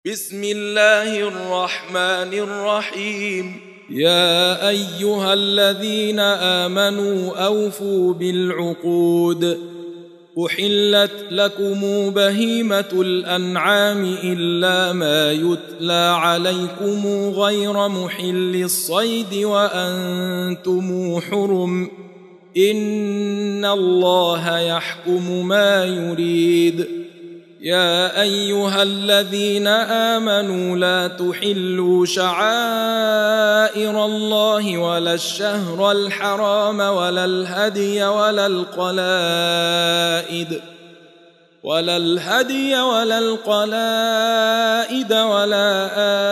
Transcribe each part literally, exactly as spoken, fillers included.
بسم الله الرحمن الرحيم. يا أيها الذين آمنوا أوفوا بالعقود. أحلت لكم بهيمة الأنعام إلا ما يتلى عليكم غير محل الصيد وأنتم حرم، إن الله يحكم ما يريد. يا أيها الذين آمنوا لا تحلوا شعائر الله ولا الشهر الحرام ولا الهدي ولا القلائد ولا الهدي ولا القلائد ولا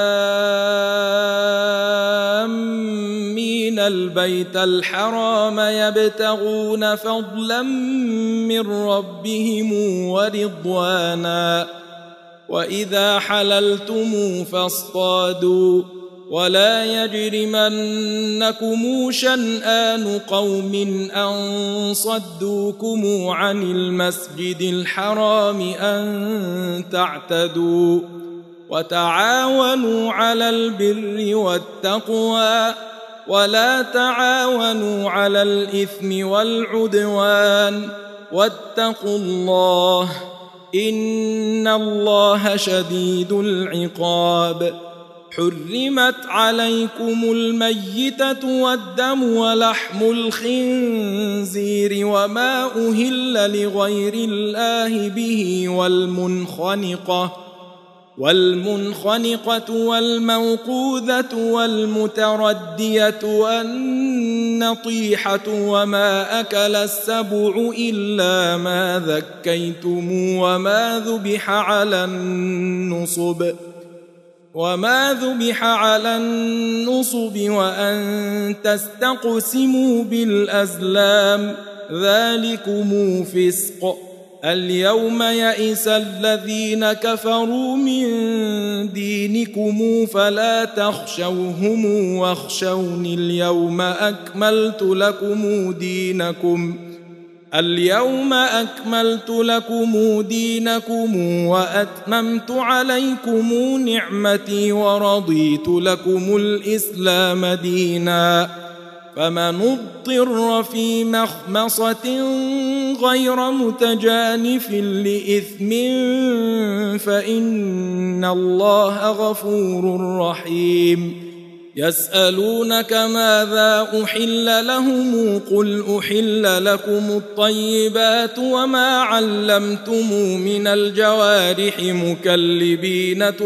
آمين البيت الحرام يبتغون فضلا من ربهم ورضوانا، وإذا حللتم فاصطادوا، ولا يجرمنكم شنآن قوم أن صدوكم عن المسجد الحرام أن تعتدوا، وتعاونوا على البر والتقوى ولا تعاونوا على الإثم والعدوان، واتقوا الله إن الله شديد العقاب. حرمت عليكم الميتة والدم ولحم الخنزير وما أهل لغير الله به والمنخنقة والمنخنقة والموقوذة والمتردية والنطيحة وما أكل السبع إلا ما ذكيتم وما ذبح على النصب وما ذبح على النصب وأن تستقسموا بالأزلام، ذلكم فسق. اليوم يئس الذين كفروا من دينكم فلا تخشوهم واخشوني اليوم أكملت لكم دينكم اليوم أكملت لكم دينكم وأتممت عليكم نعمتي ورضيت لكم الإسلام دينا، فمن اضطر في مخمصة غير متجانف لإثم فإن الله غفور رحيم. يسألونك ماذا أحل لهم قل أحل لكم الطيبات وما علمتم من الجوارح مكلبين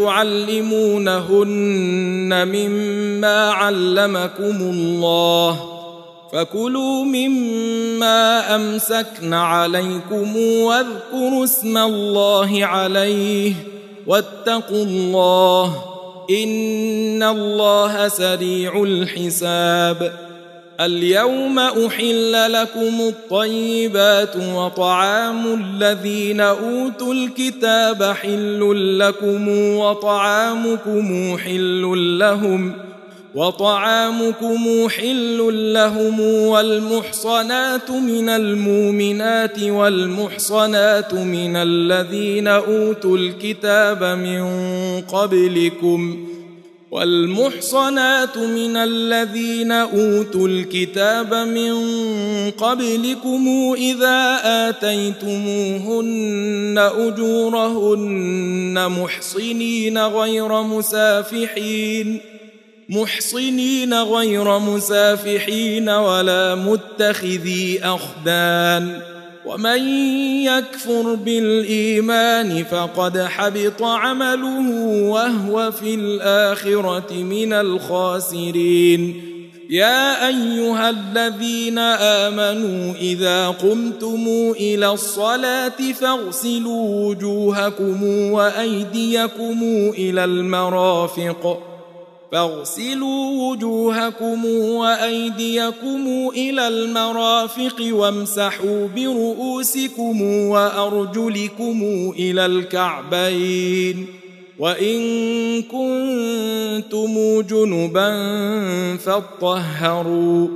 تعلمونهن مما علمكم الله، فكلوا مما أمسكن عليكم واذكروا اسم الله عليه واتقوا الله إن الله سريع الحساب. اليوم أحل لكم الطيبات وطعام الذين أوتوا الكتاب حل لكم وطعامكم حل لهم وطعامكم حل لهم والمحصنات من المؤمنات والمحصنات من الذين أوتوا الكتاب من قبلكم والمحصنات من الذين أوتوا الكتاب من قبلكم إذا آتيتموهن أجورهن محصنين غير مسافحين محصنين غير مسافحين ولا متخذي أخدان، ومن يكفر بالإيمان فقد حبط عمله وهو في الآخرة من الخاسرين. يا أيها الذين آمنوا إذا قمتم إلى الصلاة فاغسلوا وجوهكم وأيديكم إلى المرافق فاغسلوا وجوهكم وأيديكم إلى المرافق وامسحوا برؤوسكم وأرجلكم إلى الكعبين، وإن كنتم جنبا فاطهروا،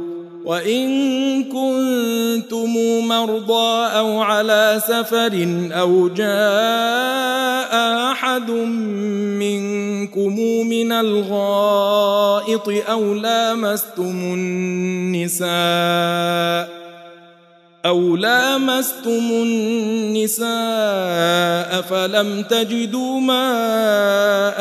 وإن كنتم مرضى أو على سفر أو جاء أحد منكم من الغائط أو لامستم النساء أو لامستم النساء فلم تجدوا ماء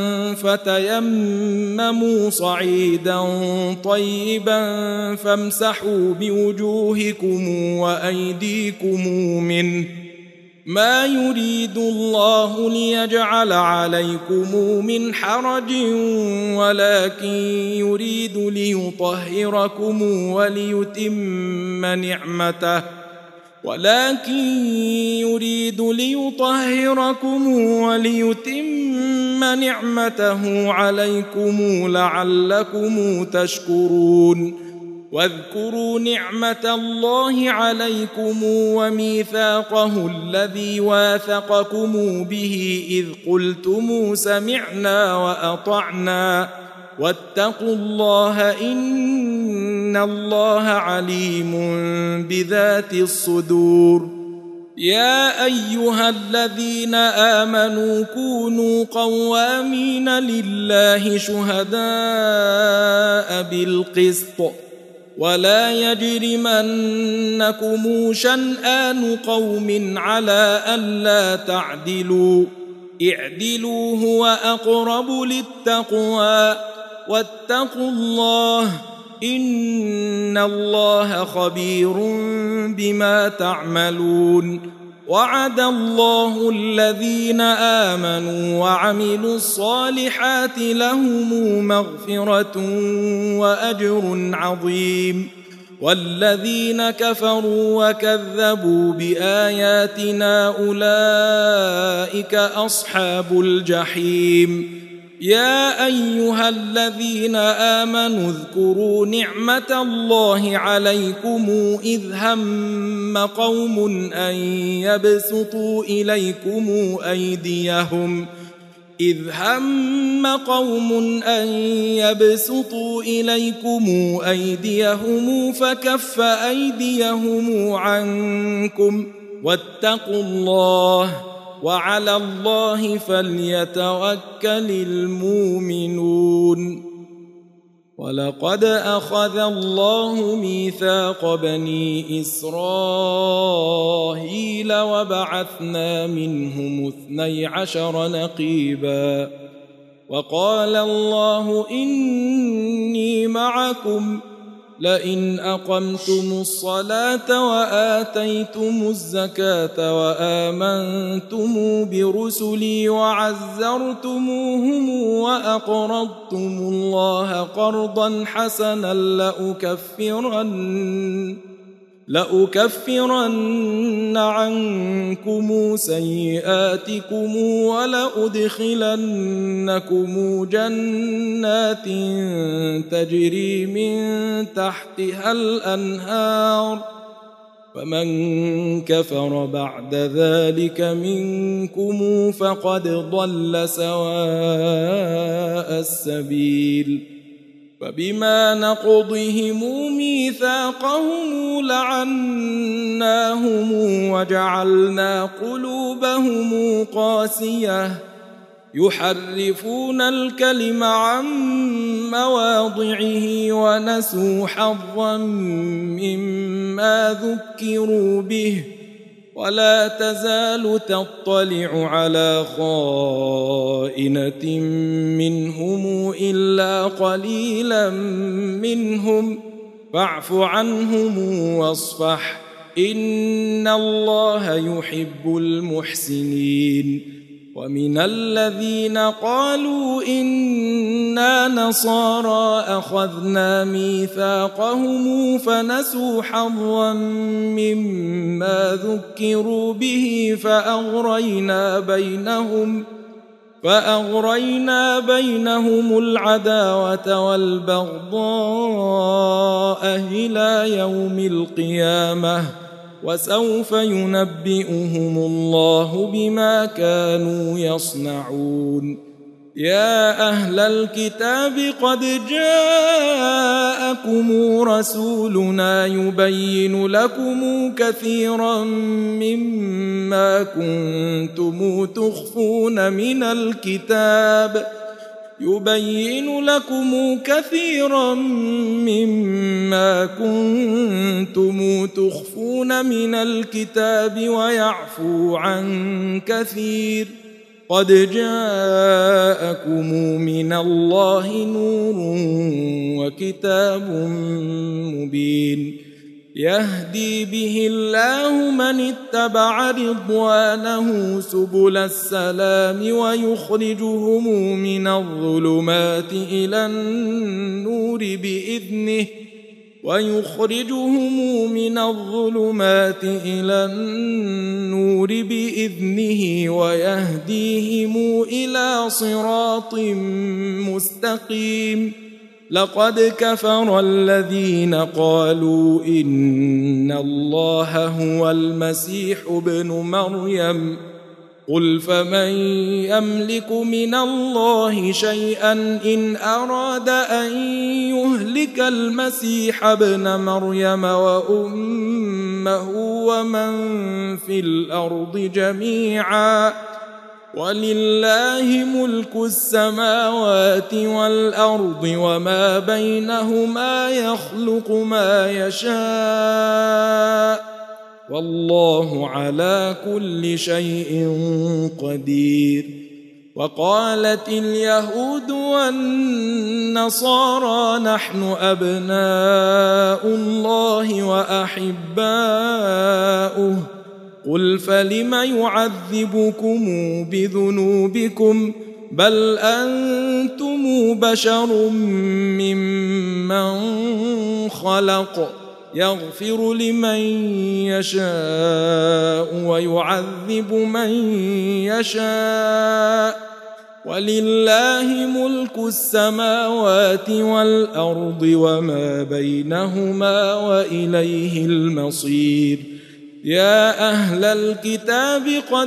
فتيمموا صعيدا طيبا فامسحوا بوجوهكم وأيديكم منه ما يريد الله ليجعل عليكم من حرج ولكن يريد ليطهركم وليتم نعمته ولكن يريد ليطهركم وليتم نعمته عليكم لعلكم تشكرون واذكروا نعمة الله عليكم وميثاقه الذي واثقكم به إذ قلتم سمعنا وأطعنا واتقوا الله إن الله عليم بذات الصدور يا أيها الذين آمنوا كونوا قوامين لله شهداء بالقسط ولا يجرمنكم شنآن قوم على ألا تعدلوا اعدلوا هو أقرب للتقوى واتقوا الله إن الله خبير بما تعملون وعد الله الذين آمنوا وعملوا الصالحات لهم مغفرة وأجر عظيم والذين كفروا وكذبوا بآياتنا أولئك أصحاب الجحيم يا أيها الذين آمنوا اذكروا نعمة الله عليكم إذ هم قوم أن يبسطوا إليكم أيديهم إذ هم قوم أن يبسطوا إليكم أيديهم فكف أيديهم عنكم واتقوا الله وعلى الله فليتوكل المؤمنون ولقد أخذ الله ميثاق بني إسرائيل وبعثنا منهم اثني عشر نقيبا وقال الله إني معكم لئن أقمتم الصلاة وآتيتم الزكاة وآمنتم برسلي وعزرتموهم وأقرضتم الله قرضا حسنا لأكفرن لأكفرن عنكم سيئاتكم ولأدخلنكم جنات تجري من تحتها الأنهار فمن كفر بعد ذلك منكم فقد ضل سواء السبيل فبما نقضهم ميثاقهم لعناهم وجعلنا قلوبهم قاسية يحرفون الكلم عن مواضعه ونسوا حظا مما ذكروا به ولا تزال تطلع على خائنة منهم إلا قليلا منهم فاعف عنهم واصفح إن الله يحب المحسنين ومن الذين قالوا إنا نصارى أخذنا ميثاقهم فنسوا حظا مما ذكروا به فأغرينا بينهم فأغرينا بينهم العداوة والبغضاء إلى يوم القيامة وسوف ينبئهم الله بما كانوا يصنعون يا أهل الكتاب قد جاءكم رسولنا يبين لكم كثيرا مما كنتم تخفون من الكتاب يبين لكم كثيرا مما كنتم تخفون من الكتاب ويعفو عن كثير قد جاءكم من الله نور وكتاب مبين يهدي به الله من اتبع رضوانه سبل السلام ويخرجهم من الظلمات إلى النور بإذنه ويخرجهم من الظلمات إلى النور بإذنه ويهديهم إلى صراط مستقيم لقد كفر الذين قالوا إن الله هو المسيح ابن مريم قل فمن يملك من الله شيئا إن أراد أن يهلك المسيح ابن مريم وأمه ومن في الأرض جميعا ولله ملك السماوات والأرض وما بينهما يخلق ما يشاء والله على كل شيء قدير وقالت اليهود والنصارى نحن أبناء الله وأحباؤه قل فلم يعذبكم بذنوبكم بل أنتم بشر ممن خلق يغفر لمن يشاء ويعذب من يشاء ولله ملك السماوات والأرض وما بينهما وإليه المصير يا أهل الكتاب قد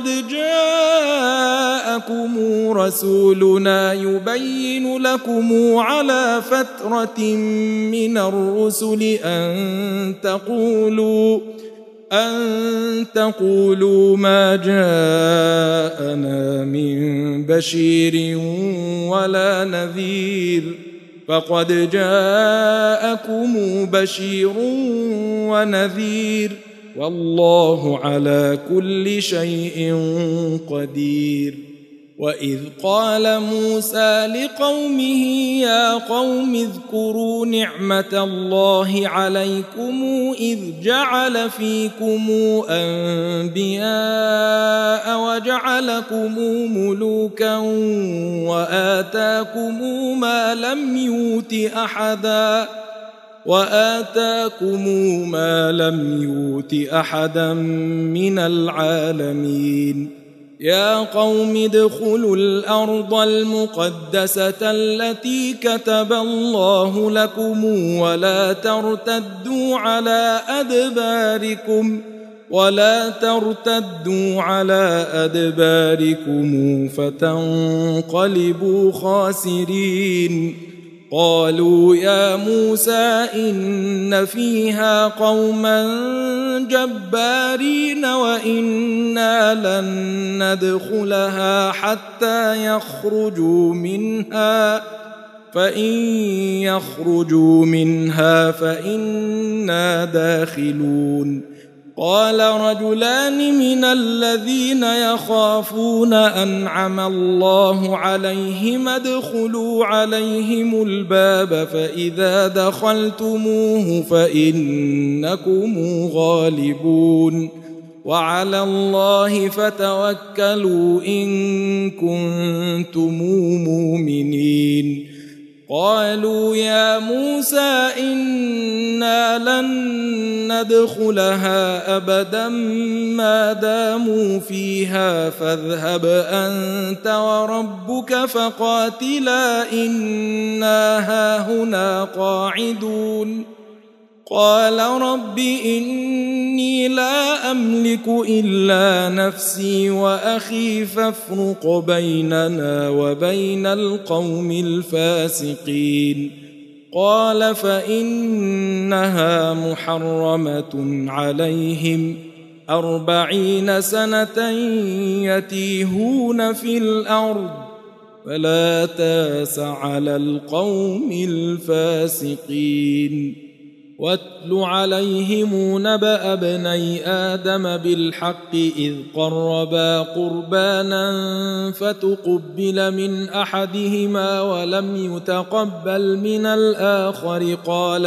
جاءكم رسولنا يبين لكم على فترة من الرسل أن تقولوا أن تقولوا ما جاءنا من بشير ولا نذير فقد جاءكم بشير ونذير والله على كل شيء قدير وإذ قال موسى لقومه يا قوم اذكروا نعمة الله عليكم إذ جعل فيكم أنبياء وجعلكم ملوكا وآتاكم ما لم يؤت أحدا وآتاكم ما لم يؤت أحدا من العالمين يا قوم ادخلوا الأرض المقدسة التي كتب الله لكم ولا ترتدوا على أدباركم ولا ترتدوا على أدباركم فتنقلبوا خاسرين قالوا يا موسى إن فيها قوما جبارين وإنا لن ندخلها حتى يخرجوا منها فإن يخرجوا منها فإنا داخلون قال رجلان من الذين يخافون أنعم الله عليهم ادخلوا عليهم الباب فإذا دخلتموه فإنكم غالبون وعلى الله فتوكلوا إن كنتم مؤمنين قالوا يا موسى إنا لن ندخلها أبدا ما داموا فيها فاذهب أنت وربك فقاتلا إنا هاهنا قاعدون قال رب إني لا أملك إلا نفسي وأخي فافرق بيننا وبين القوم الفاسقين قال فإنها محرمة عليهم أربعين سنة يتيهون في الأرض فلا تاس على القوم الفاسقين واتل عليهم نبأ ابني آدم بالحق إذ قربا قربانا فتقبل من أحدهما ولم يتقبل من الآخر قال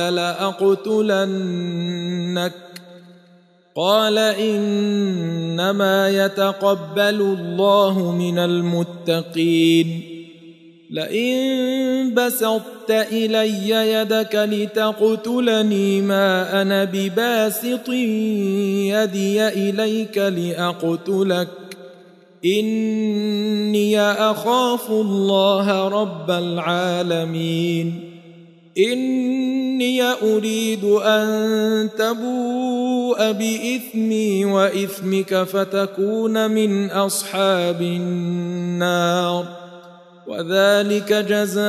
لأقتلنك قال إنما يتقبل الله من المتقين لئن بسطت إلي يدك لتقتلني ما أنا بباسط يدي إليك لأقتلك إني أخاف الله رب العالمين إني أريد أن تبوء بإثمي وإثمك فتكون من أصحاب النار وذلك جزاء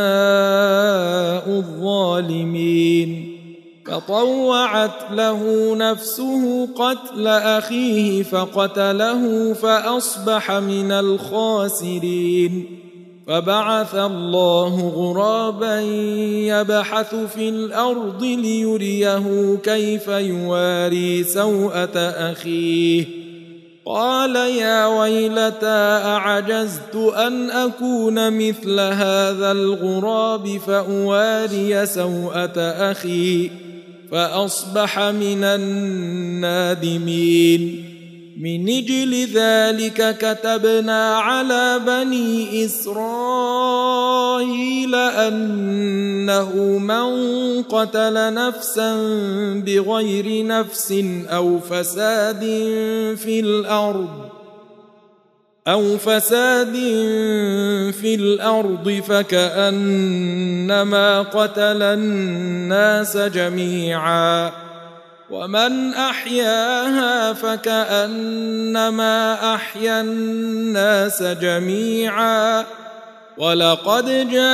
الظالمين فطوعت له نفسه قتل أخيه فقتله فأصبح من الخاسرين فبعث الله غرابا يبحث في الأرض ليريه كيف يواري سوءة أخيه قال يا ويلتى أعجزت أن أكون مثل هذا الغراب فأواري سوءة أخي فأصبح من النادمين من أجل ذلك كتبنا على بني إسرائيل أنه من قتل نفسا بغير نفس أو فساد في الأرض أو فساد في الأرض فكأنما قتل الناس جميعا ومن أحياها فكأنما أحيا الناس جميعا ولقد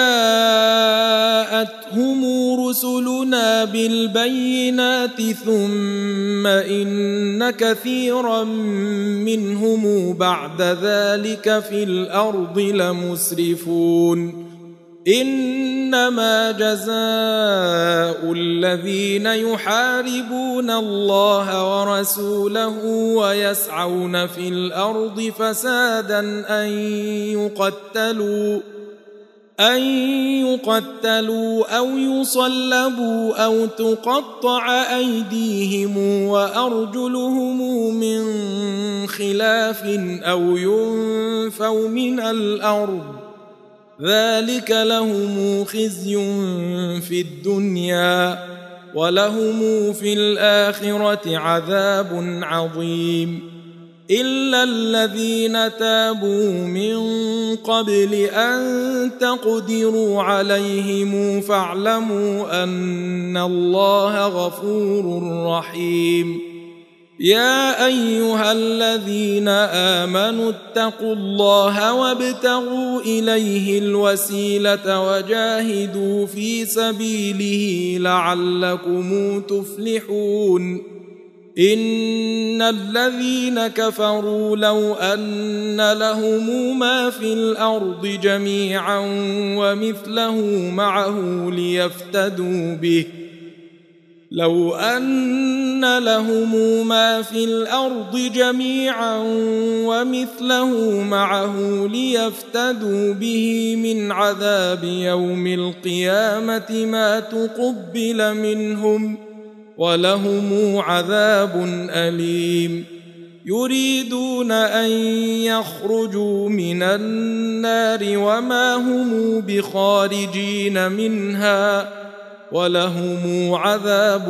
جاءتهم رسلنا بالبينات ثم إن كثيرا منهم بعد ذلك في الأرض لمسرفون إنما جزاء الذين يحاربون الله ورسوله ويسعون في الأرض فسادا أن يقتلوا أن يقتلوا أو يصلبوا أو تقطع أيديهم وأرجلهم من خلاف أو ينفوا من الأرض ذلك لهم خزي في الدنيا ولهم في الآخرة عذاب عظيم إلا الذين تابوا من قبل أن تقدروا عليهم فاعلموا أن الله غفور رحيم يا أيها الذين آمنوا اتقوا الله وابتغوا إليه الوسيلة وجاهدوا في سبيله لعلكم تفلحون إن الذين كفروا لو أن لهم ما في الأرض جميعا ومثله معه ليفتدوا به لو أن لهم ما في الأرض جميعا ومثله معه ليفتدوا به من عذاب يوم القيامة ما تقبل منهم ولهم عذاب أليم يريدون أن يخرجوا من النار وما هم بخارجين منها ولهم عذاب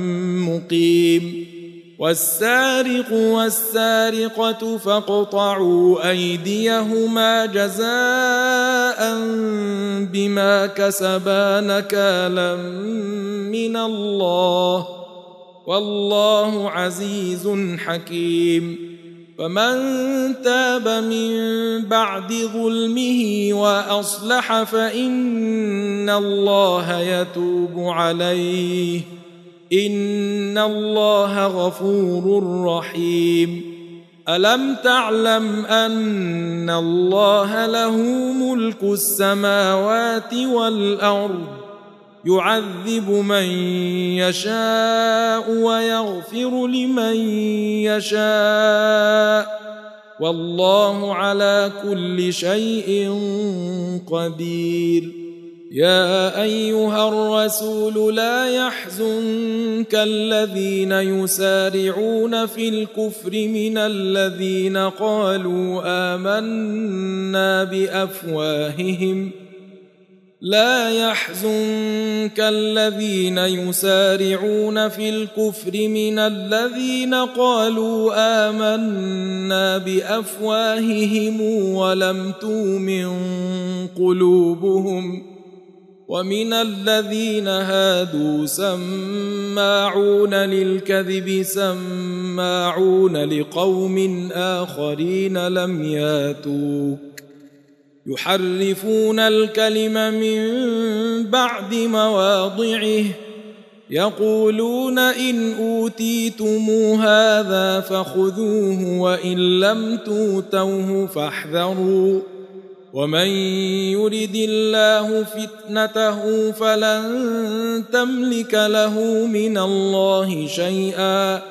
مقيم والسارق والسارقة فاقطعوا أيديهما جزاء بما كسبا نكالا من الله والله عزيز حكيم. فمن تاب من بعد ظلمه وأصلح فإن الله يتوب عليه، إن الله غفور رحيم. ألم تعلم أن الله له ملك السماوات والأرض، يعذب من يشاء ويغفر لمن يشاء، والله على كل شيء قدير. يا أيها الرسول لا يحزنك الذين يسارعون في الكفر من الذين قالوا آمنا بأفواههم لا يحزنك الذين يسارعون في الكفر من الذين قالوا آمنا بأفواههم ولم تؤمن قلوبهم، ومن الذين هادوا سماعون للكذب سماعون لقوم آخرين لم ياتوك، يحرفون الكلم من بعد مواضعه، يقولون إن أوتيتم هذا فخذوه وإن لم تؤتوه فاحذروا، ومن يرد الله فتنته فلن تملك له من الله شيئا،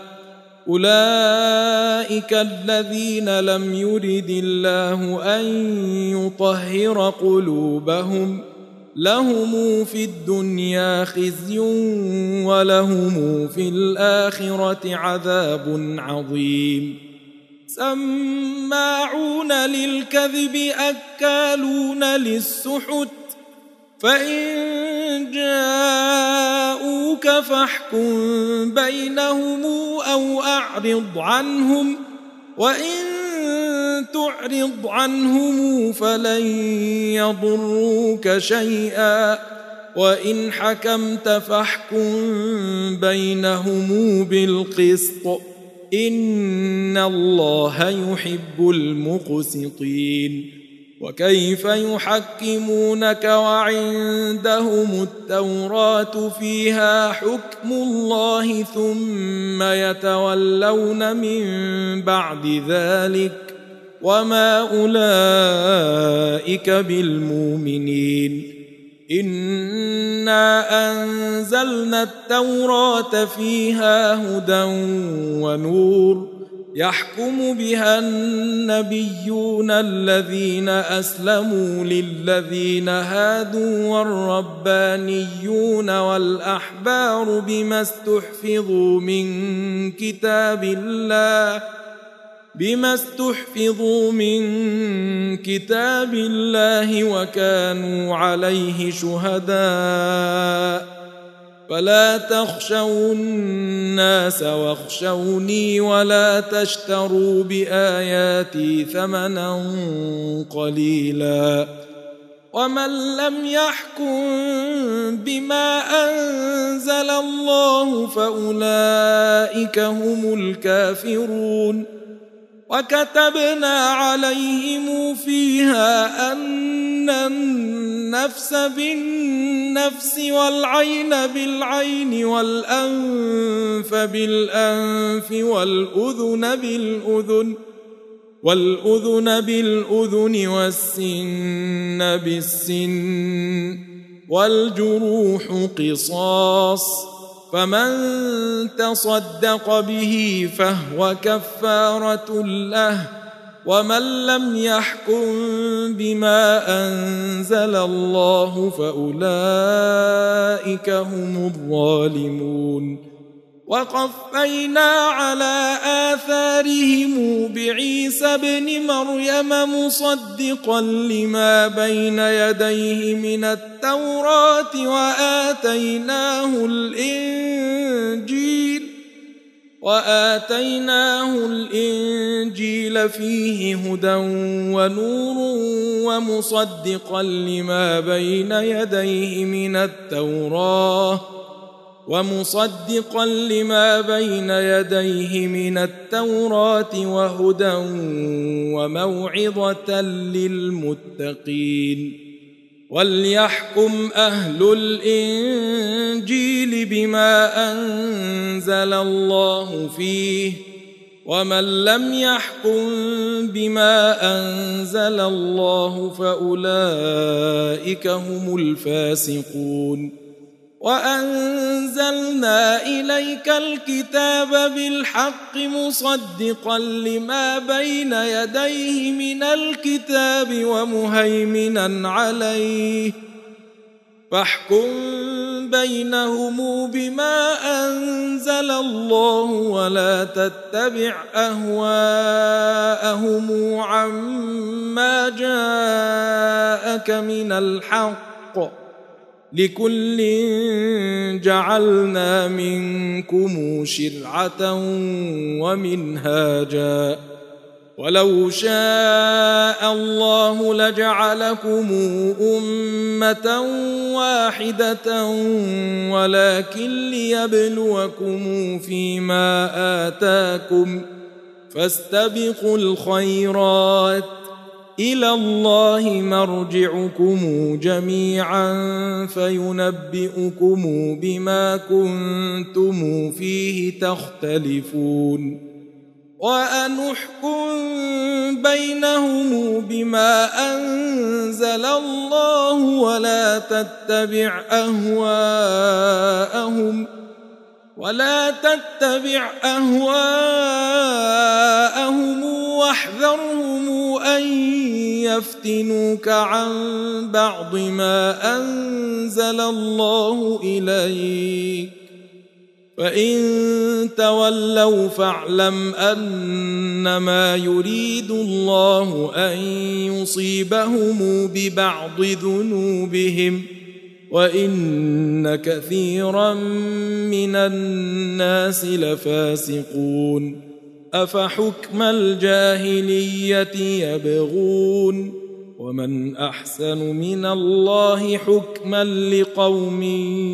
أولئك الذين لم يرد الله أن يطهر قلوبهم، لهم في الدنيا خزي ولهم في الآخرة عذاب عظيم. سماعون للكذب أكالون للسحت، فإن جاءوك فاحكم بينهم أو أعرض عنهم، وإن تعرض عنهم فلن يضروك شيئا، وإن حكمت فاحكم بينهم بالقسط، إن الله يحب المقسطين. وكيف يحكمونك وعندهم التوراة فيها حكم الله ثم يتولون من بعد ذلك، وما أولئك بالمؤمنين. إنا أنزلنا التوراة فيها هدى ونور، يحكم بها النبيون الذين أسلموا للذين هادوا والربانيون والأحبار بما استحفظوا من كتاب الله بما استحفظوا من كتاب الله وكانوا عليه شهداء، فلا تخشوا الناس واخشوني ولا تشتروا بآياتي ثمنا قليلا، ومن لم يحكم بما أنزل الله فأولئك هم الكافرون. وكتبنا عليهم فيها أن النفس بالنفس والعين بالعين والأنف بالأنف والأذن بالأذن والأذن بالأذن والسن بالسن والجروح قصاص، فمن تصدق به فهو كفارة له، ومن لم يحكم بما أنزل الله فأولئك هم الظالمون. وقفينا على آثارهم بعيسى ابن مريم مصدقا لما بين يديه من التوراة وآتيناه الإنجيل وآتيناه الإنجيل فيه هدى ونور ومصدقا لما بين يديه من التوراة ومصدقا لما بين يديه من التوراة وهدى وموعظة للمتقين. وليحكم أهل الإنجيل بما أنزل الله فيه، ومن لم يحكم بما أنزل الله فأولئك هم الفاسقون. وأنزلنا إليك الكتاب بالحق مصدقا لما بين يديه من الكتاب ومهيمنا عليه، فاحكم بينهم بما أنزل الله ولا تتبع أهواءهم عما جاءك من الحق، لكل جعلنا منكم شرعة ومنهاجا، ولو شاء الله لجعلكم أمة واحدة ولكن ليبلوكم فيما آتاكم، فاستبقوا الخيرات، إلى الله مرجعكم جميعا فينبئكم بما كنتم فيه تختلفون. وأنحكم بينهم بما أنزل الله ولا تتبع أهواءهم ولا تتبع أهواءهم واحذرهم أن يفتنوك عن بعض ما أنزل الله إليك، فإن تولوا فاعلم أنما يريد الله أن يصيبهم ببعض ذنوبهم، وإن كثيرا من الناس لفاسقون. أفحكم الجاهلية يبغون، ومن أحسن من الله حكما لقوم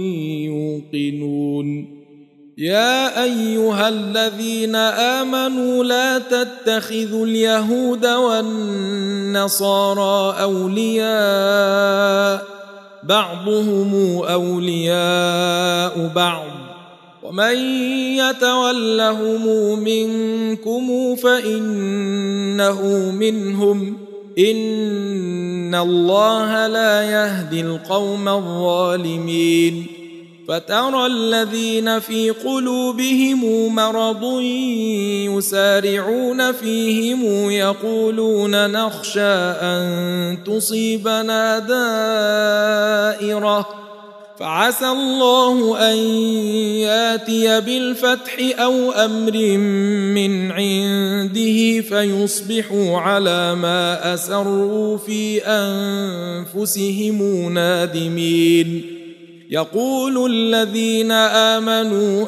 يوقنون. يا أيها الذين آمنوا لا تتخذوا اليهود والنصارى أولياء، بعضهم أولياء بعض، ومن يتولهم منكم فإنه منهم، إن الله لا يهدي القوم الظالمين. فترى الذين في قلوبهم مرض يسارعون فيهم يقولون نخشى أن تصيبنا دائرة، فعسى الله أن ياتي بالفتح أو أمر من عنده فيصبحوا على ما أسروا في أنفسهم نادمين. يقول الذين آمنوا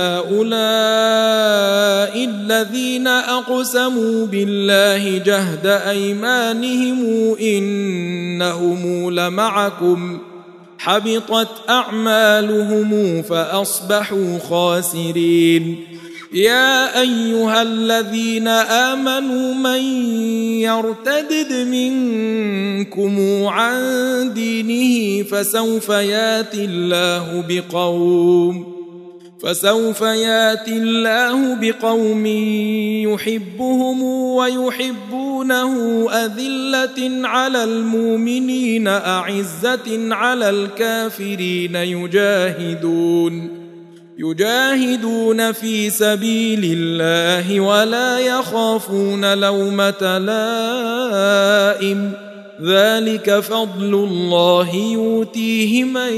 أهؤلاء الذين أقسموا بالله جهد أيمانهم إنهم لمعكم، حبطت أعمالهم فأصبحوا خاسرين. يا أيها الذين آمنوا من يرتدد منكم عن دينه فسوف ياتي الله بقوم فسوف ياتي الله بقوم يحبهم ويحبونه أذلة على المؤمنين أعزة على الكافرين يجاهدون يجاهدون في سبيل الله ولا يخافون لومة لائم، ذلك فضل الله يؤتيه من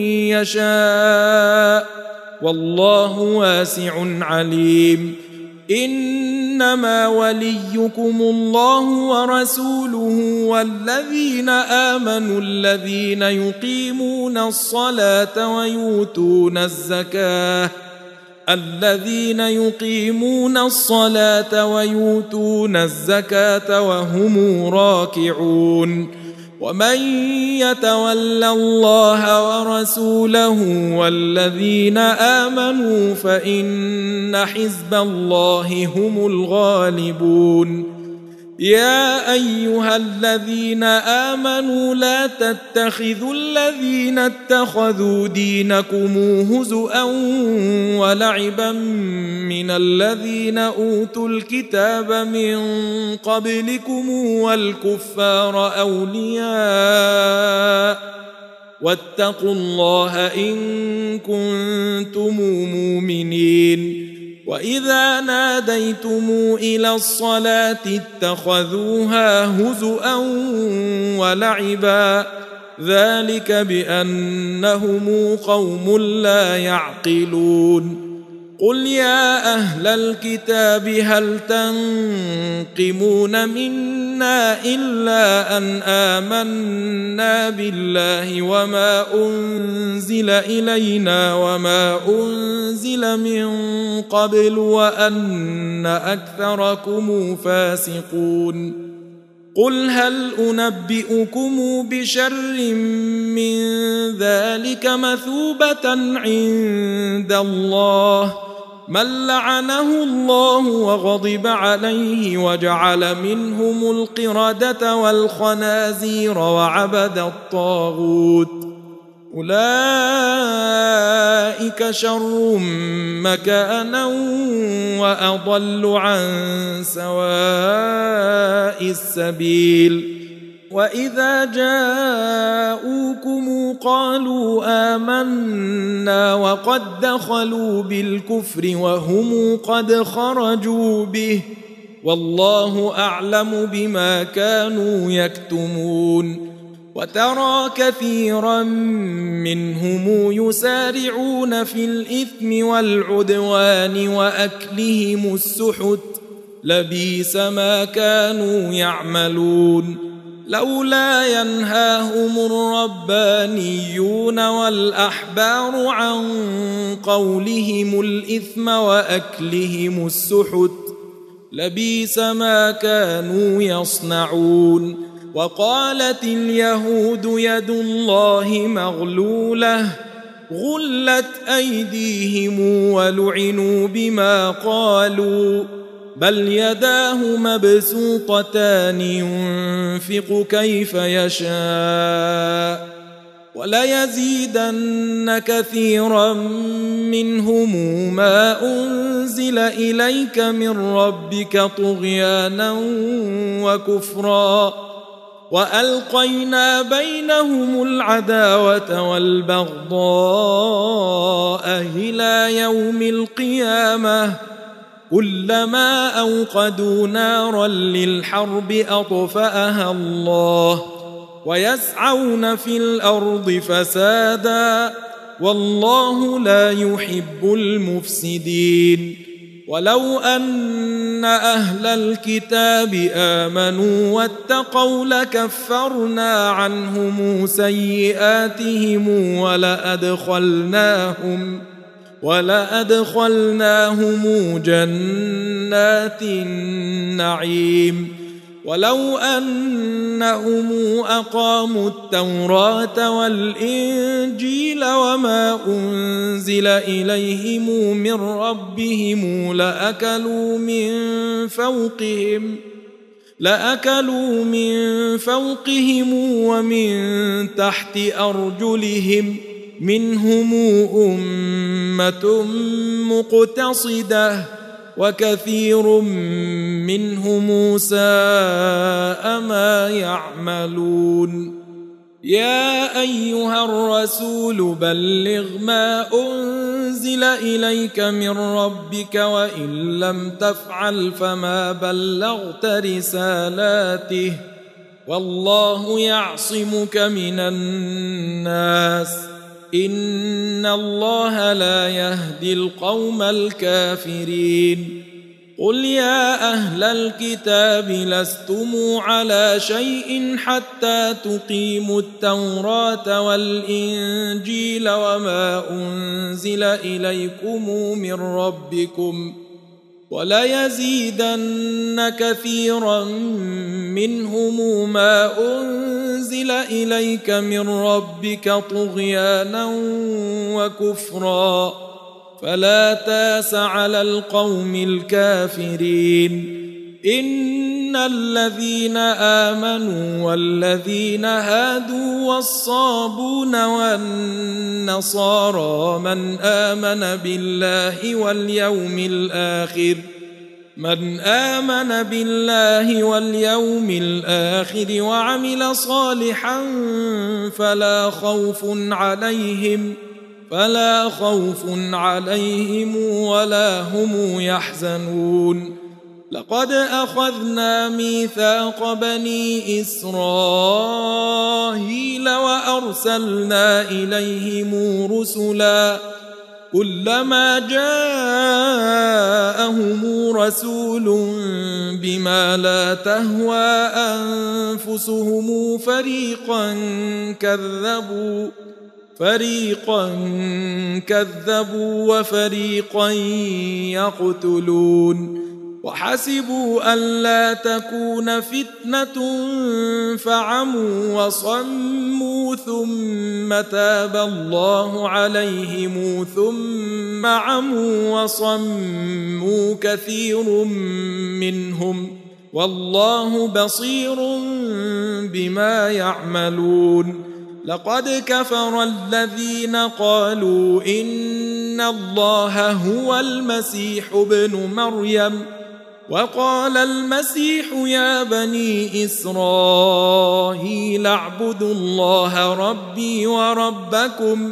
يشاء والله واسع عليم. إنما وليكم الله ورسوله والذين آمنوا الذين يقيمون الصلاة ويؤتون الزكاة الذين يقيمون الصلاة ويؤتون الزكاة وهم راكعون. ومن يتول الله ورسوله والذين آمنوا فإن حزب الله هم الغالبون. يا أيها الذين آمنوا لا تتخذوا الذين اتخذوا دينكم هزؤا ولعبا من الذين أوتوا الكتاب من قبلكم والكفار أولياء واتقوا الله إن كنتم مؤمنين. وإذا ناديتم إلى الصلاة اتخذوها هزؤا ولعبا ذلك بأنهم قوم لا يعقلون. قل يا أهل الكتاب هل تنقمون منا إلا أن آمنا بالله وما أنزل إلينا وما أنزل من قبل وأن أكثركم فاسقون. قل هل أنبئكم بشر من ذلك مثوبة عند الله من لعنه الله وغضب عليه وجعل منهم القردة والخنازير وعبد الطاغوت أولئك شر مكانا وأضل عن سواء السبيل. وإذا جاءوكم قالوا آمنا وقد دخلوا بالكفر وهم قد خرجوا به والله أعلم بما كانوا يكتمون. وترى كثيرا منهم يسارعون في الإثم والعدوان وأكلهم السحت لبئس ما كانوا يعملون. لولا ينهاهم الربانيون والأحبار عن قولهم الإثم وأكلهم السحت لبئس ما كانوا يصنعون. وقالت اليهود يد الله مغلولة غلت أيديهم ولعنوا بما قالوا بل يداه مبسوطتان ينفق كيف يشاء وليزيدن كثيرا منهم ما أنزل إليك من ربك طغيانا وكفرا وألقينا بينهم العداوة والبغضاء إلى يوم القيامة كلما أوقدوا نارا للحرب أطفأها الله ويسعون في الأرض فسادا والله لا يحب المفسدين. ولو أن أهل الكتاب آمنوا واتقوا لكفرنا عنهم سيئاتهم ولأدخلناهم ولأدخلناهم جنات النعيم. ولو أنهم أقاموا التوراة والإنجيل وما أنزل إليهم من ربهم لأكلوا من فوقهم لأكلوا من فوقهم ومن تحت أرجلهم منهم أمة مقتصدة وكثير منهم ساء ما يعملون. يا أيها الرسول بلغ ما أنزل إليك من ربك وإن لم تفعل فما بلغت رسالاته والله يعصمك من الناس إن الله لا يهدي القوم الكافرين. قل يا أهل الكتاب لستم على شيء حتى تقيموا التوراة والإنجيل وما أنزل إليكم من ربكم وليزيدن كثيرا منهم ما أنزل إليك من ربك طغيانا وكفرا فلا تاس على القوم الكافرين إن الذين آمنوا والذين هادوا والصابون والنصارى من آمن بالله واليوم الآخر من آمن بالله واليوم الآخر وعمل صالحا فلا خوف عليهم فلا خوف عليهم ولا هم يحزنون لقد أخذنا ميثاق بني إسرائيل وأرسلنا إليهم رسلا كلما جاءهم رسول بما لا تهوى أنفسهم فريقا كذبوا فريقا كذبوا وفريقا يقتلون وحسبوا ألا تكون فتنة فعموا وصموا ثم تاب الله عليهم ثم عموا وصموا كثير منهم والله بصير بما يعملون لقد كفر الذين قالوا إن الله هو المسيح ابن مريم وقال المسيح يا بني إسرائيل اعبدوا الله ربي وربكم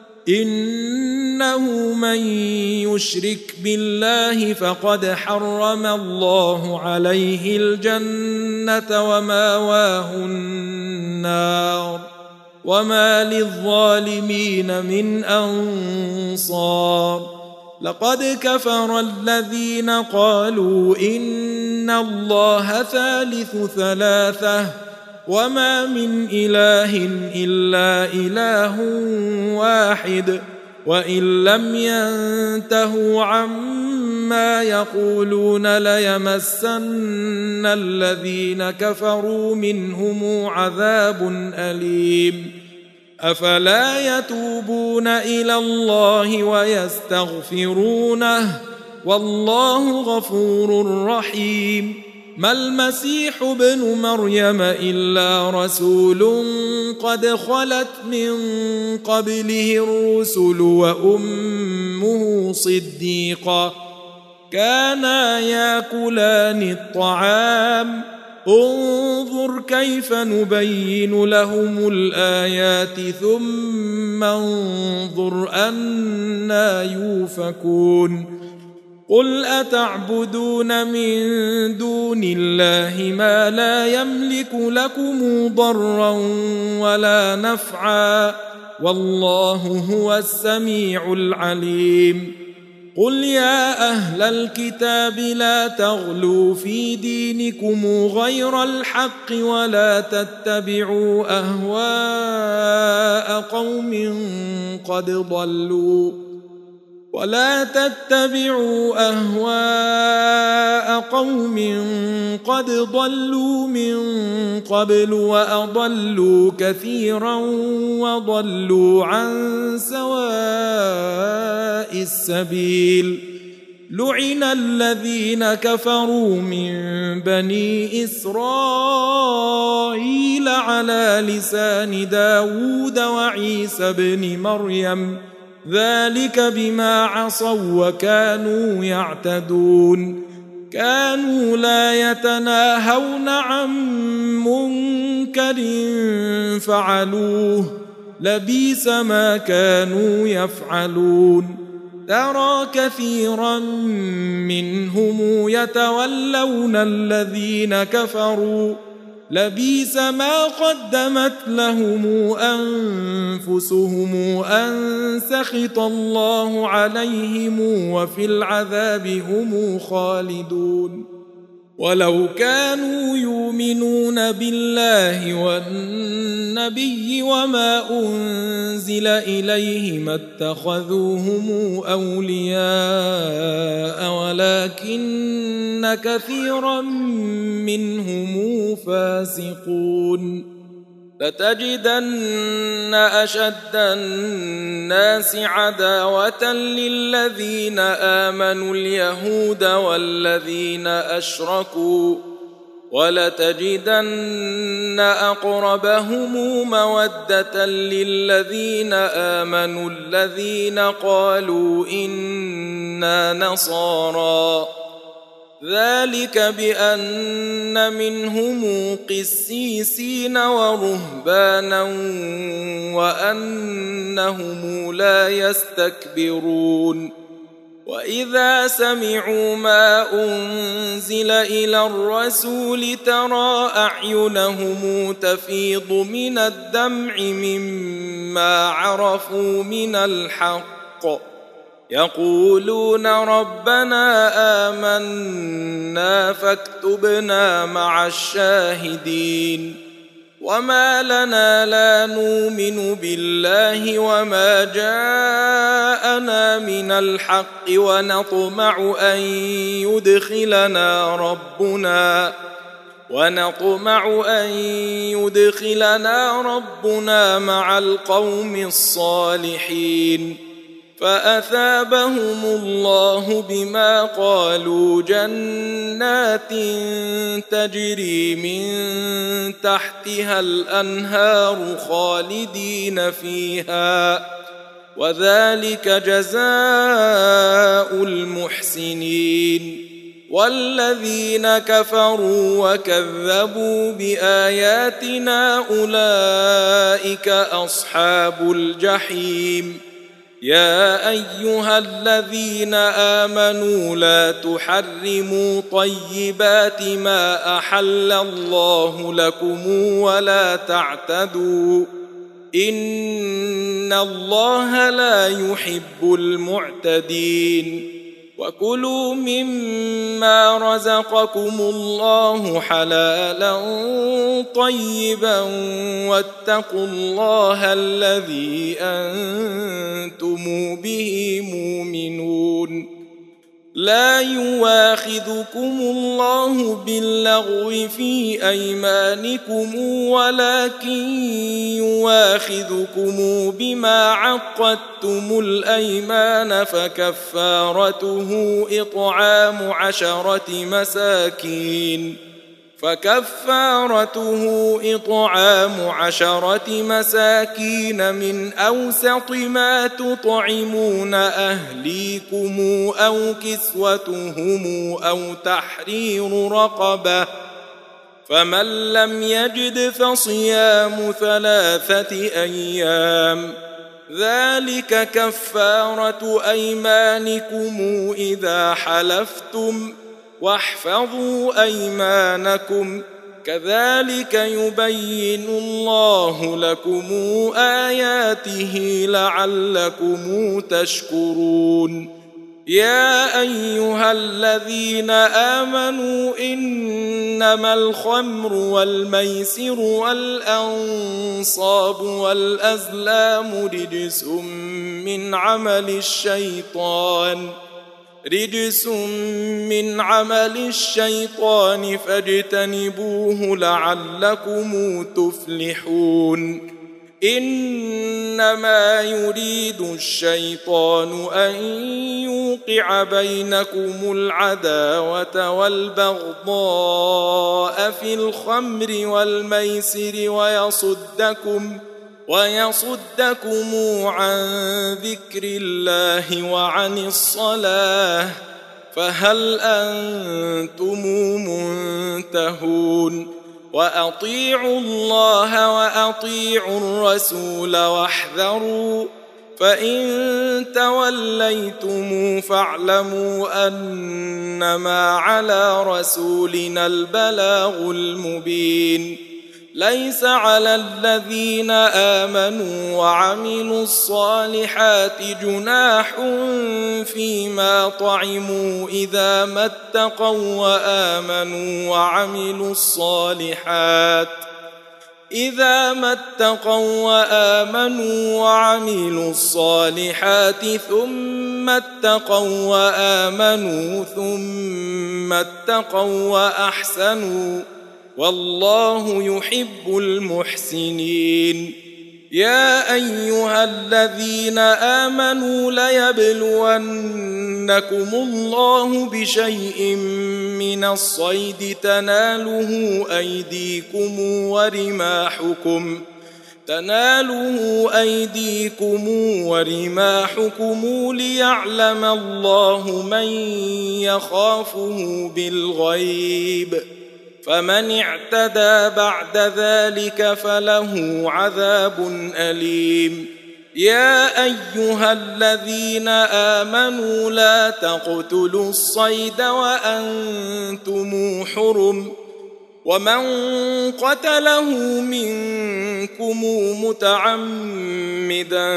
إنه من يشرك بالله فقد حرم الله عليه الجنة وماواه النار وما للظالمين من أنصار لقد كفر الذين قالوا إن الله ثالث ثلاثة وما من إله إلا إله واحد وإن لم ينتهوا عما يقولون ليمسن الذين كفروا منهم عذاب أليم أفلا يتوبون إلى الله ويستغفرونه والله غفور رحيم ما المسيح ابن مريم إلا رسول قد خلت من قبله الرسل وأمه صديقة كانا ياكلان الطعام انظر كيف نبين لهم الآيات ثم انظر أنا يوفكون قل أتعبدون من دون الله ما لا يملك لكم ضرا ولا نفعا والله هو السميع العليم قل يا أهل الكتاب لا تغلوا في دينكم غير الحق ولا تتبعوا أهواء قوم قد ضلوا ولا تتبعوا أهواء قوم قد ضلوا من قبل وأضلوا كثيرا وضلوا عن سواء السبيل لعن الذين كفروا من بني إسرائيل على لسان داود وعيسى بن مريم ذلك بما عصوا وكانوا يعتدون كانوا لا يتناهون عن منكر فعلوه لبئس ما كانوا يفعلون ترى كثيرا منهم يتولون الذين كفروا لبئس ما قدمت لهم أنفسهم أن سخط الله عليهم وفي العذاب هم خالدون ولو كانوا يؤمنون بالله والنبي وما أنزل إليه ما اتخذوهم أولياء ولكن كثيرا منهم فاسقون. لتجدن أشد الناس عداوة للذين آمنوا اليهود والذين أشركوا ولتجدن أقربهم مودة للذين آمنوا الذين قالوا إنا نصارى ذلك بأن منهم قسيسين ورهبانا وأنهم لا يستكبرون. وإذا سمعوا ما أنزل إلى الرسول ترى أعينهم تفيض من الدمع مما عرفوا من الحق يقولون ربنا آمنا فاكتبنا مع الشاهدين. وما لنا لا نؤمن بالله وما جاءنا من الحق ونطمع أن يدخلنا ربنا ونطمع أن يدخلنا ربنا مع القوم الصالحين. فأثابهم الله بما قالوا جنات تجري من تحتها الأنهار خالدين فيها وذلك جزاء المحسنين. والذين كفروا وكذبوا بآياتنا أولئك أصحاب الجحيم. يا أيها الذين آمنوا لا تحرموا طيبات ما أحل الله لكم ولا تعتدوا إن الله لا يحب المعتدين. وكلوا مما رزقكم الله حلالا طيبا واتقوا الله الذي أنتم به مؤمنون. لا يواخذكم الله باللغو في أيمانكم ولكن يواخذكم بما عقدتم الأيمان فكفارته إطعام عشرة مساكين فكفارته إطعام عشرة مساكين من أوسط ما تطعمون أهليكم أو كسوتهم أو تحرير رقبة فمن لم يجد فصيام ثلاثة أيام ذلك كفارة أيمانكم إذا حلفتم واحفظوا أيمانكم كذلك يبين الله لكم آياته لعلكم تشكرون. يا أيها الذين آمنوا إنما الخمر والميسر والأنصاب والأزلام رجس من عمل الشيطان رجس من عمل الشيطان فاجتنبوه لعلكم تفلحون. إنما يريد الشيطان أن يوقع بينكم العداوة والبغضاء في الخمر والميسر ويصدكم ويصدكم عن ذكر الله وعن الصلاة فهل أنتم منتهون. وأطيعوا الله وأطيعوا الرسول واحذروا فإن توليتم فاعلموا أنما على رسولنا البلاغ المبين. ليس على الذين آمنوا وعملوا الصالحات جناح فيما طعموا إذا ما اتقوا وآمنوا وعملوا الصالحات إذا ما اتقوا وآمنوا وعملوا الصالحات ثم اتقوا وآمنوا ثم اتقوا وأحسنوا والله يحب المحسنين. يا أيها الذين آمنوا ليبلونكم الله بشيء من الصيد تناله أيديكم ورماحكم تناله أيديكم ورماحكم ليعلم الله من يخافه بالغيب فمن اعتدى بعد ذلك فله عذاب أليم. يا أيها الذين آمنوا لا تقتلوا الصيد وأنتم حرم ومن قتله منكم متعمدا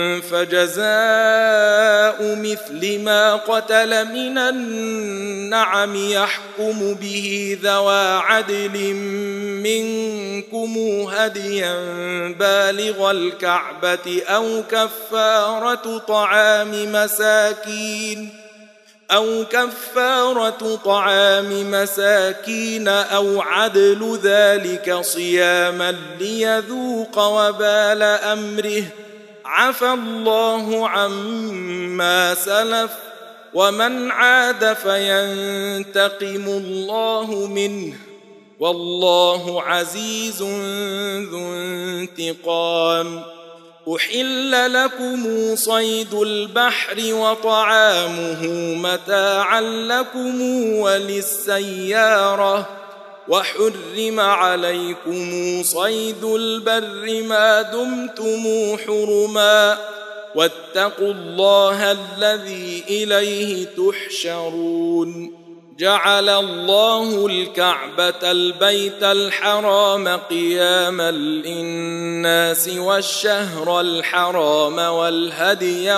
فجزاء مثل ما قتل من النعم يحكم به ذوى عدل منكم هديا بالغ الكعبة أو كفارة طعام مساكين أو كفارة طعام مساكين أو عدل ذلك صياما ليذوق وبال أمره عفى الله عما سلف ومن عاد فينتقم الله منه والله عزيز ذو انتقام. أحل لكم صيد البحر وطعامه متاعا لكم وللسيارة وحرم عليكم صيد البر ما دمتم حرما واتقوا الله الذي إليه تحشرون. جعل الله الكعبة البيت الحرام قياما للناس والشهر الحرام والهدي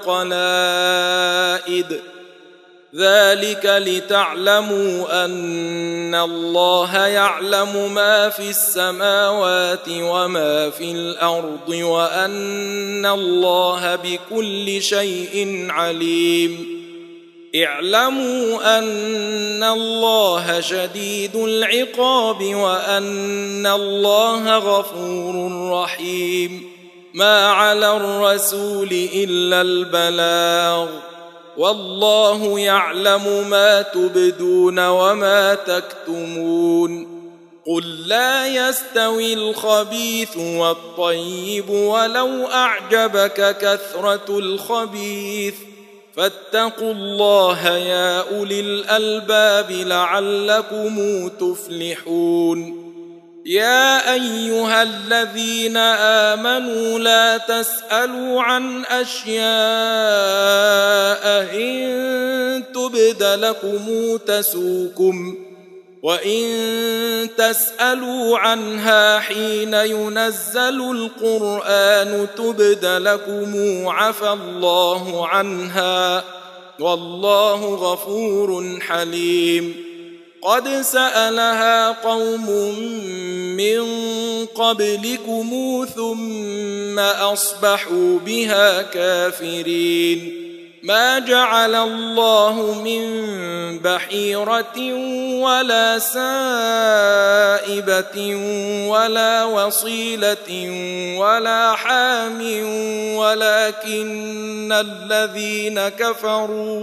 والقلائد ذلك لتعلموا أن الله يعلم ما في السماوات وما في الأرض وأن الله بكل شيء عليم. اعلموا أن الله شديد العقاب وأن الله غفور رحيم. ما على الرسول إلا البلاغ والله يعلم ما تبدون وما تكتمون. قل لا يستوي الخبيث والطيب ولو أعجبك كثرة الخبيث فاتقوا الله يا أولي الألباب لعلكم تفلحون. يا أيها الذين آمنوا لا تسألوا عن أشياء إن تبد لكم تسوكم وإن تسألوا عنها حين ينزل القرآن تبد لكم عفى الله عنها والله غفور حليم. قد سألها قوم من قبلكم ثم أصبحوا بها كافرين. ما جعل الله من بحيرة ولا سائبة ولا وصيلة ولا حام ولكن الذين كفروا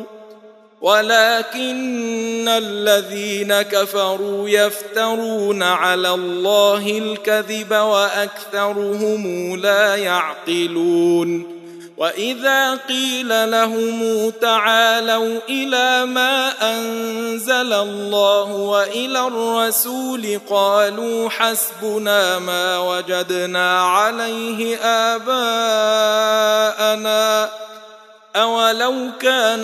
ولكن الذين كفروا يفترون على الله الكذب وأكثرهم لا يعقلون. وإذا قيل لهم تعالوا إلى ما أنزل الله وإلى الرسول قالوا حسبنا ما وجدنا عليه آباءنا أولو كان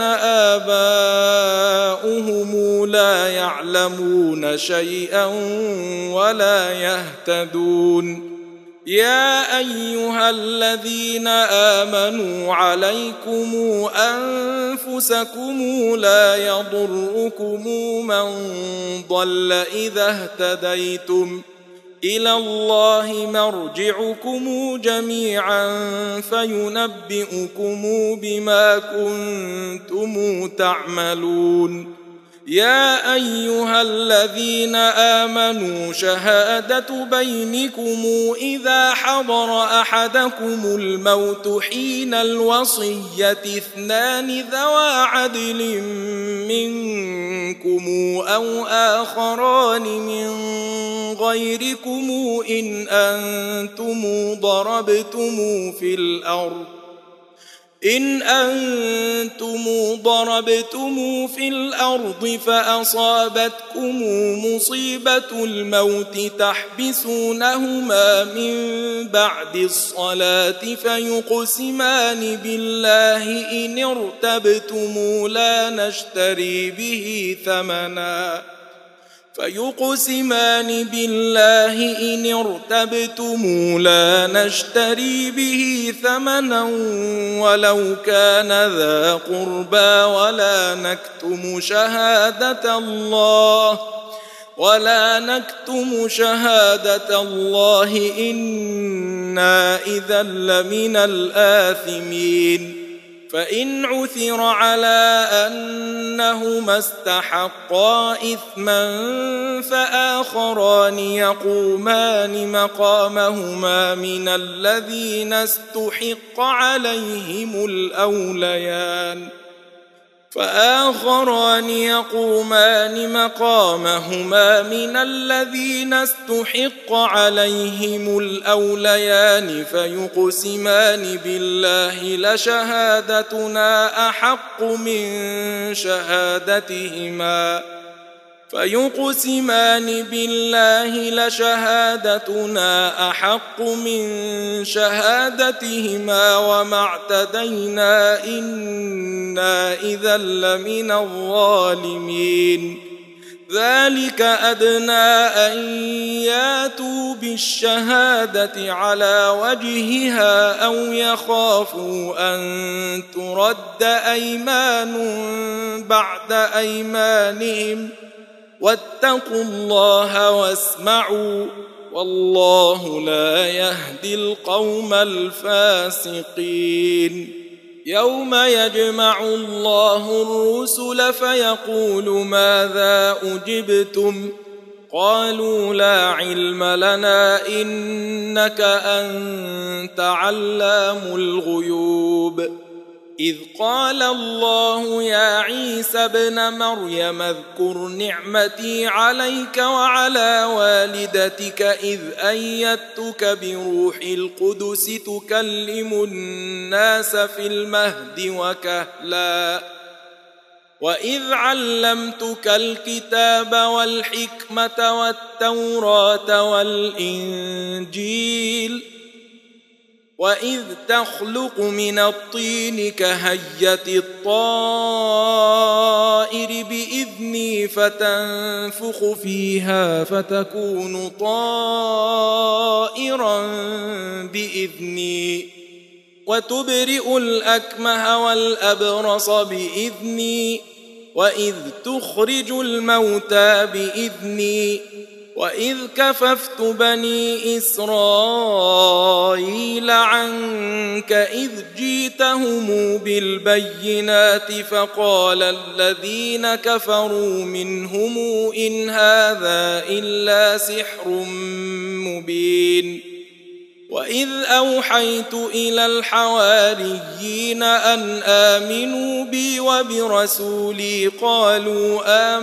آباؤهم لا يعلمون شيئا ولا يهتدون يا أيها الذين آمنوا عليكم أنفسكم لا يضركم من ضل إذا اهتديتم إلى الله مرجعكم جميعا فينبئكم بما كنتم تعملون يا أيها الذين آمنوا شهادة بينكم إذا حضر أحدكم الموت حين الوصية اثنان ذوى عدل منكم أو آخران من غيركم إن أنتم ضربتم في الأرض إن أنتم ضربتم في الأرض فأصابتكم مصيبة الموت تحبسونهما من بعد الصلاة فيقسمان بالله إن ارتبتم لا نشتري به ثمنا فيقسمان بالله إن ارتبتم لا نشتري به ثمنا ولو كان ذا قربى ولا نكتم شهادة الله ولا نكتم شهادة الله إنا إذا لمن الآثمين فإن عثر على أنهما استحقا إثما فآخران يقومان مقامهما من الذين استحق عليهم الأوليان فآخران يقومان مقامهما من الذين استحق عليهم الأوليان فيقسمان بالله لشهادتنا أحق من شهادتهما فيقسمان بالله لشهادتنا أحق من شهادتهما وما اعتدينا إنا إذا لمن الظالمين ذلك أدنى أن ياتوا بالشهادة على وجهها أو يخافوا أن ترد أيمان بعد أيمانهم واتقوا الله واسمعوا والله لا يهدي القوم الفاسقين يوم يجمع الله الرسل فيقول ماذا أجبتم قالوا لا علم لنا إنك أنت علام الغيوب إذ قال الله يا عيسى ابن مريم اذكر نعمتي عليك وعلى والدتك إذ أيدتك بروح القدس تكلم الناس في المهد وكهلا وإذ علمتك الكتاب والحكمة والتوراة والإنجيل وإذ تخلق من الطين كهيئة الطائر بإذني فتنفخ فيها فتكون طائرا بإذني وتبرئ الأكمه والأبرص بإذني وإذ تخرج الموتى بإذني وإذ كففت بني إسرائيل عنك إذ جيتهم بالبينات فقال الذين كفروا منهم إن هذا إلا سحر مبين وإذ أوحيت إلى الحواريين أن آمنوا بي وبرسولي قالوا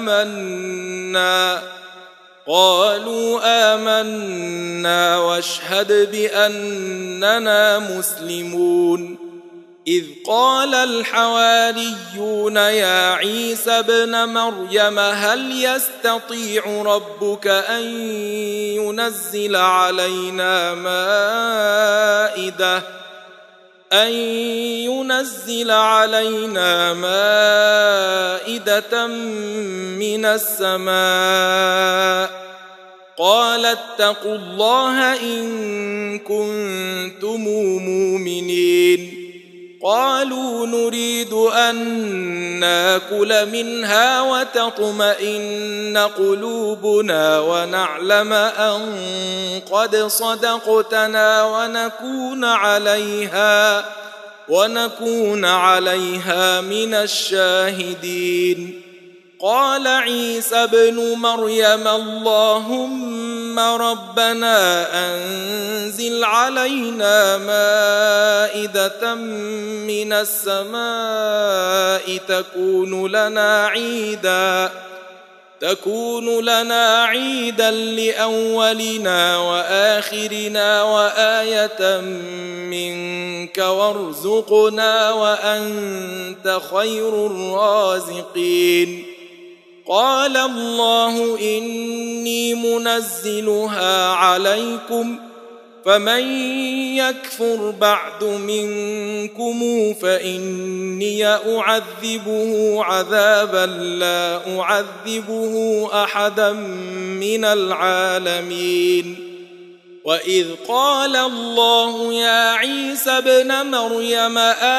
آمنا قالوا آمنا واشهد بأننا مسلمون إذ قال الحواريون يا عيسى ابن مريم هل يستطيع ربك أن ينزل علينا مائدة أن ينزل علينا مائدة من السماء قال اتقوا الله إن كنتم مؤمنين قالوا نريد أن ناكل منها وتطمئن قلوبنا ونعلم أن قد صدقتنا ونكون عليها ونكون عليها من الشاهدين قال عيسى ابن مريم اللهم ربنا أنزل علينا مائدة من السماء تكون لنا عيدا تكون لنا عيدا لأولنا وآخرنا وآية منك وارزقنا وأنت خير الرازقين قال الله إني منزلها عليكم فمن يكفر بعد منكم فإني أعذبه عذابا لا أعذبه أحدا من العالمين وإذ قال الله يا عيسى ابن مريم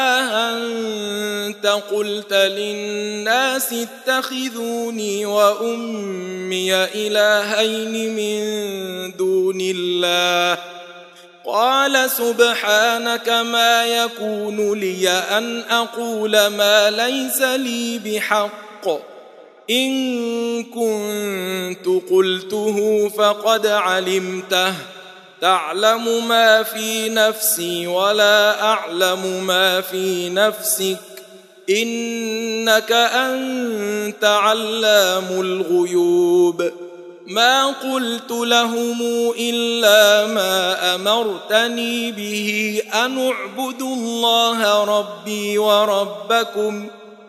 أأنت قلت للناس اتخذوني وأمي إلهين من دون الله قال سبحانك ما يكون لي أن أقول ما ليس لي بحق إن كنت قلته فقد علمته تعلم ما في نفسي ولا أعلم ما في نفسك إنك أنت علام الغيوب ما قلت لهم إلا ما أمرتني به أن اعبدوا الله ربي وربكم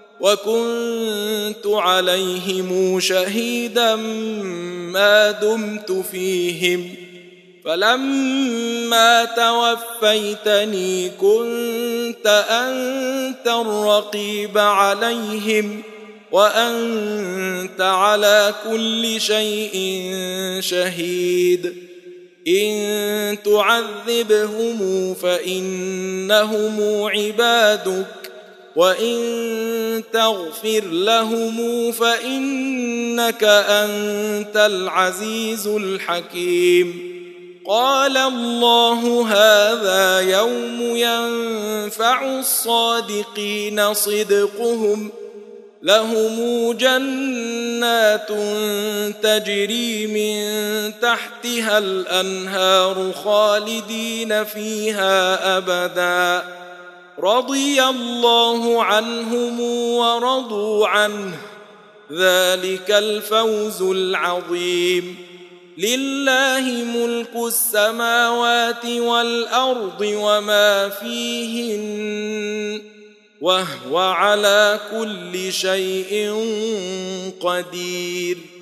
وكنت عليهم شهيدا ما دمت فيهم فلما توفيتني كنت أنت الرقيب عليهم وأنت على كل شيء شهيد إن تعذبهم فإنهم عبادك وإن تغفر لهم فإنك أنت العزيز الحكيم قال الله هذا يوم ينفع الصادقين صدقهم لهم جنات تجري من تحتها الأنهار خالدين فيها أبدا رضي الله عنهم ورضوا عنه ذلك الفوز العظيم لله ملك السماوات والأرض وما فيهن وهو على كل شيء قدير